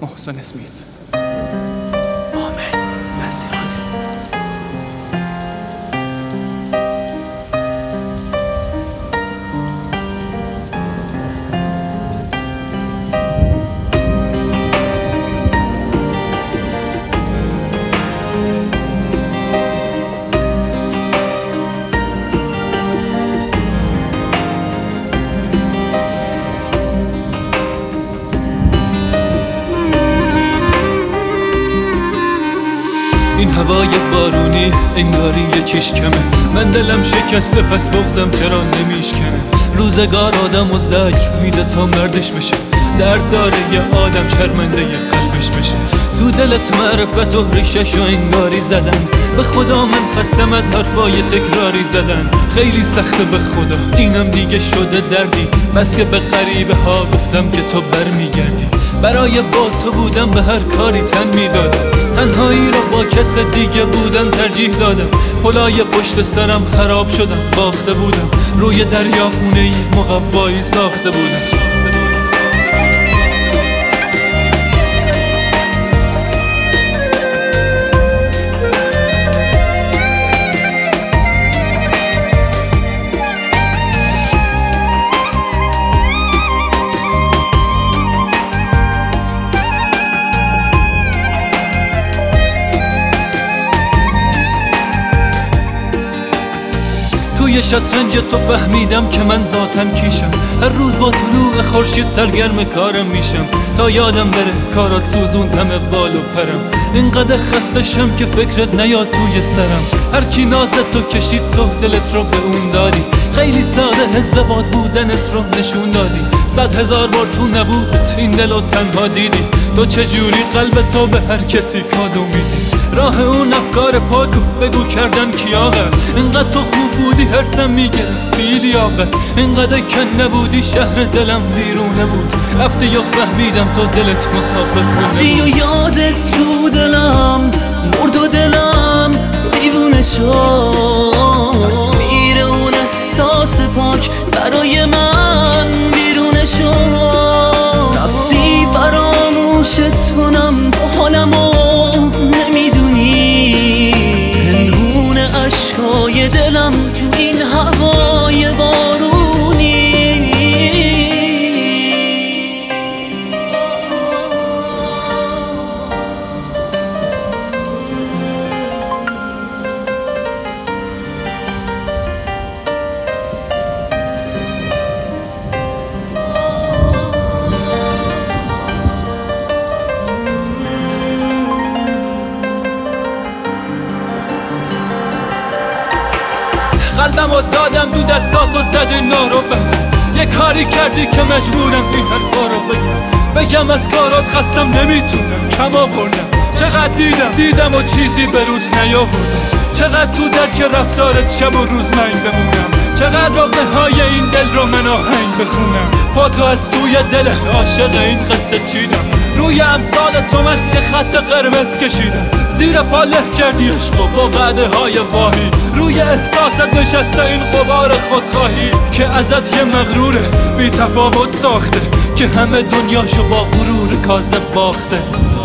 محسن اسمیت. آمین. مسیحانه. این هوای بارونی انگاری یکیش کمه، من دلم شکسته پس بغضم چرا نمیشکنه. روزگار آدم و زجر میده تا مردش بشه، درد داره یه آدم شرمنده یه قلبش بشه. تو دلت معرفت و ریشش و انگاری زدن، به خدا من خستم از حرفای تکراری زدن. خیلی سخته به خدا اینم دیگه شده دردی، بس که به غریبه ها گفتم که تو برمیگردی. برای با تو بودم به هر کاری تن میدادم، تنهایی را با کس دیگه بودن ترجیح دادم. پلای پشت سرم خراب شدم، باخته بودم روی دریا خونه‌ای مقوایی ساخته بودم. توی شطرنج تو فهمیدم که من ذاتن کیشم، هر روز با طلوع خورشید سرگرم کارم میشم. تا یادم بره کارات سوزوندم بال و پرم، اینقدر خسته شم که فکرت نیاد توی سرم. هر کی نازت تو کشید تو دلت رو به اون دادی، خیلی ساده حزب باد بودنت رو نشون دادی. 100,000 بار تو نبودت این دلو تنها دیدی، تو چجوری قلب تو به هر کسی کادو میدی. راه اون افکار پاکو بگو کردن کیاقت، اینقدر تو خوب بودی هرسم میگرفت بی لیاقت. اینقدر کن نبودی شهر دلم بیرونه بود، رفتی یا فهمیدم تو دلت مسافر خونه بود. رفتی و یادت تو دلم مرد و دلم دیوونه شد، تصویر اون احساس پاک برای من بیرونه شد. رفتی فراموشت کنم تو حالمو نمیدونی، پنهون عشقای دلم تو این هوای بارونی. قلبم رو دادم دو دستات و زدی نارو بهم، یه کاری کردی که مجبورم این حرفا رو بگم از کارات خستم نمیتونم کم آوردم. چقدر دیدم و چیزی به روز نیاوردم، چقدر تو درک رفتارت شب و روز من بمونم. چقدر واقعه های این دل رو من آهنگ بخونم، پا تو از توی دل عاشق این قصه چیدم. روی امثال تو من یه خط قرمز کشیدم، زیر پا له کردی عشق و با وعده های واهی. روی احساست نشسته این غبار خودخواهی که ازت یه مغروره بی تفاوت ساخته، که همه دنیاشو با غرور کاذب باخته.